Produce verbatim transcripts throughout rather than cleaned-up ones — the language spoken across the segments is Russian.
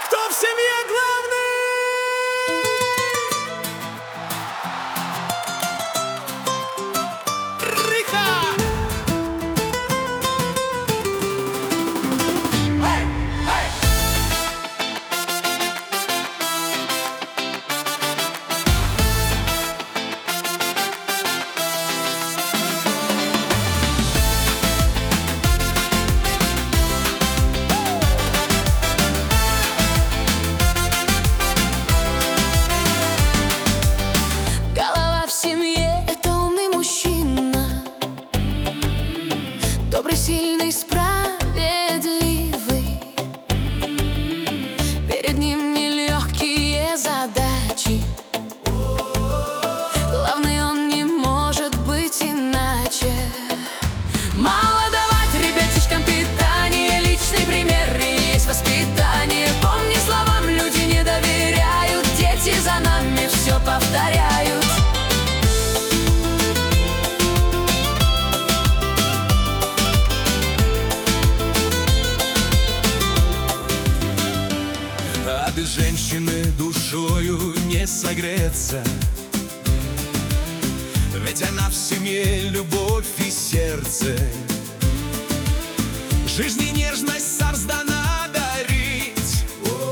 Кто в семье главный? Риха! Эй! Эй! Голова в семье — это умный мужчина, добрый, сильный, справедливый. Перед ним нелегкие задачи. Главный, он не может быть иначе. Мало давать ребятишкам питание, личный пример и есть воспитание. Помни, словам люди не доверяют, дети за нами все повторяют. А без женщины душою не согреться, ведь она в семье любовь и сердце. Жизни нежность сордана дарить,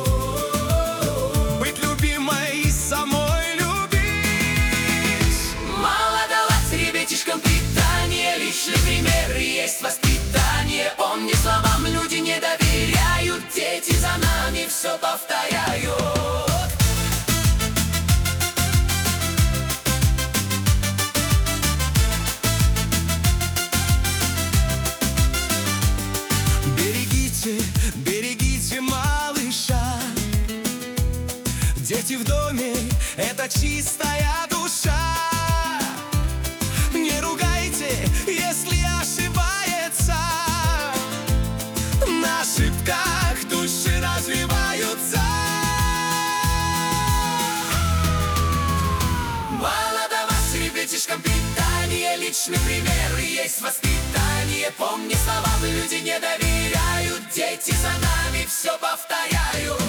быть любимой и самой любить. Мало давать ребятишкам питание, личный пример и есть воспитание. Помни, словам люди не доверяют, дети за нами все повторяют. Берегите, берегите малыша. Дети в доме — это чистая душа. Не ругайте, если ошибается. На ошибках души развиваются. Мало давать ребятишкам питание, личный пример и есть воспитание. Помни, словам люди не доверяют, дети за нами все повторяют.